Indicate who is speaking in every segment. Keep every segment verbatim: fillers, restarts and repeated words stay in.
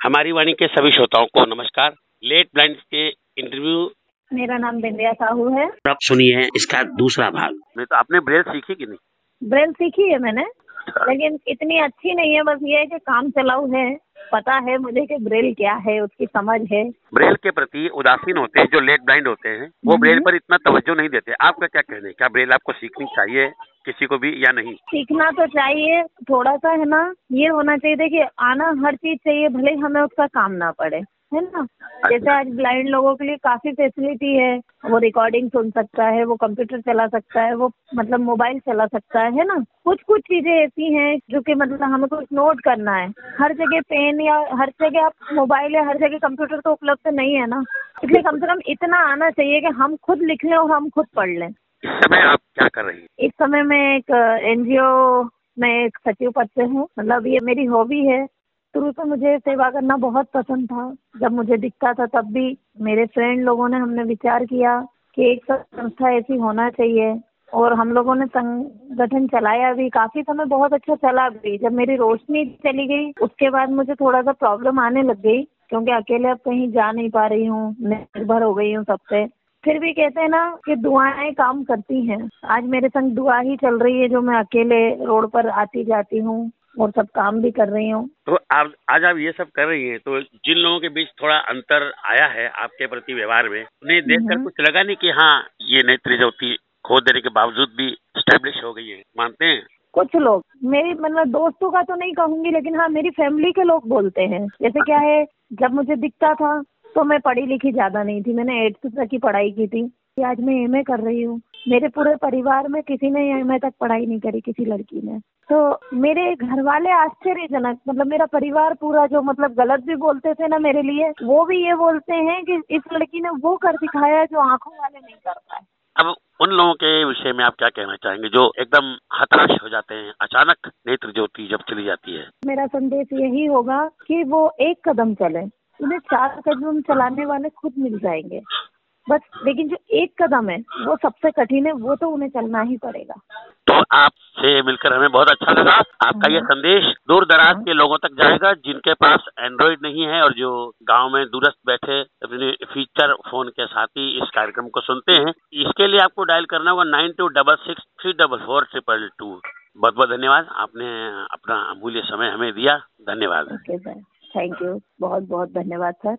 Speaker 1: हमारी वाणी के सभी श्रोताओं को नमस्कार। लेट ब्लाइंड के इंटरव्यू।
Speaker 2: मेरा नाम बिंदिया साहू है।
Speaker 1: अब सुनिए इसका दूसरा भाग। मैं तो आपने ब्रेल सीखी कि नहीं?
Speaker 2: ब्रेल सीखी है मैंने, लेकिन इतनी अच्छी नहीं है। बस ये है कि काम चलाऊ है, पता है मुझे कि ब्रेल क्या है, उसकी समझ है।
Speaker 1: ब्रेल के प्रति उदासीन होते हैं जो लेट ब्लाइंड होते हैं, वो ब्रेल पर इतना तवज्जो नहीं देते। आपका क्या कहना है, क्या ब्रेल आपको सीखनी चाहिए किसी को भी या नहीं?
Speaker 2: सीखना तो चाहिए, थोड़ा सा है ना, ये होना चाहिए। देखिए, आना हर चीज चाहिए, भले ही हमें उसका काम ना पड़े, है ना। जैसे आज ब्लाइंड लोगों के लिए काफी फैसिलिटी है, वो रिकॉर्डिंग सुन सकता है, वो कंप्यूटर चला सकता है, वो मतलब मोबाइल चला सकता है, है ना। कुछ कुछ चीजें ऐसी हैं जो कि मतलब हमें कुछ नोट करना है, हर जगह पेन या हर जगह आप मोबाइल या हर जगह कंप्यूटर तो उपलब्ध नहीं है ना। इसलिए कम से कम इतना आना चाहिए कि हम खुद लिख लें और हम खुद पढ़ लें।
Speaker 1: इस समय आप क्या कर रही हैं?
Speaker 2: इस समय मैं एक एनजीओ में एक सचिव पद पे हूँ। मतलब ये मेरी हॉबी है। शुरू से मुझे सेवा करना बहुत पसंद था। जब मुझे दिखता था तब भी मेरे फ्रेंड लोगों ने हमने विचार किया कि एक संस्था ऐसी होना चाहिए, और हम लोगों ने संगठन चलाया भी काफी समय, बहुत अच्छा चला भी। जब मेरी रोशनी चली गई उसके बाद मुझे थोड़ा सा प्रॉब्लम आने लग गई, क्योंकि अकेले अब कहीं जा नहीं पा रही हूँ, निर्भर हो गई हूँ सबसे। फिर भी कहते हैं ना कि दुआएं काम करती हैं। आज मेरे संग दुआ ही चल रही है, जो मैं अकेले रोड पर आती जाती हूँ और सब काम भी कर रही हूँ।
Speaker 1: तो आप आज आप ये सब कर रही हैं, तो जिन लोगों के बीच थोड़ा अंतर आया है आपके प्रति व्यवहार में, उन्हें देखकर कुछ लगा नहीं कि हाँ ये नेत्र ज्योति खो देने के बावजूद भी स्टैब्लिश हो गई है, मानते हैं?
Speaker 2: कुछ लोग, मेरी मतलब दोस्तों का तो नहीं कहूंगी, लेकिन हाँ मेरी फैमिली के लोग बोलते हैं। जैसे क्या है, जब मुझे दिखता था तो मैं पढ़ी लिखी ज्यादा नहीं थी, मैंने एट्थ तक की पढ़ाई की थी। आज मैं एमए कर रही हूँ। मेरे पूरे परिवार में किसी ने एमए तक पढ़ाई नहीं करी, किसी लड़की ने। तो मेरे घर वाले आश्चर्यजनक, मतलब मेरा परिवार पूरा, जो मतलब गलत भी बोलते थे ना मेरे लिए, वो भी ये बोलते हैं कि इस लड़की ने वो कर दिखाया जो आंखों वाले नहीं कर पाए।
Speaker 1: अब उन लोगों के विषय में आप क्या कहना चाहेंगे जो एकदम हताश हो जाते हैं अचानक नेत्र ज्योति जब चली जाती है?
Speaker 2: मेरा संदेश यही होगा कि वो एक कदम चले, उन्हें चार कदम चलाने वाले खुद मिल जाएंगे बस। लेकिन जो एक कदम है वो सबसे कठिन है, वो तो उन्हें चलना ही पड़ेगा।
Speaker 1: तो आपसे मिलकर हमें बहुत अच्छा लगा। आपका ये संदेश दूर दराज के लोगों तक जाएगा जिनके पास एंड्रॉइड नहीं है और जो गांव में दूरस्थ बैठे अपने फीचर फोन के साथ ही इस कार्यक्रम को सुनते हैं। इसके लिए आपको डायल करना होगा nine two double six three double four triple two. बहुत बहुत धन्यवाद, आपने अपना अमूल्य समय हमें दिया। धन्यवाद।
Speaker 2: ओके सर, थैंक यू, बहुत बहुत धन्यवाद सर।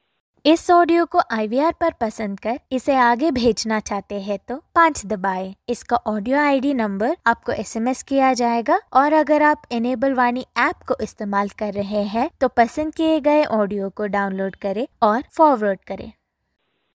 Speaker 3: इस ऑडियो को आई वी आर पर पसंद कर इसे आगे भेजना चाहते हैं तो पाँच दबाएं। इसका ऑडियो आईडी नंबर आपको एसएमएस किया जाएगा, और अगर आप इनेबल वाणी ऐप को इस्तेमाल कर रहे हैं तो पसंद किए गए ऑडियो को डाउनलोड करें और फॉरवर्ड करें।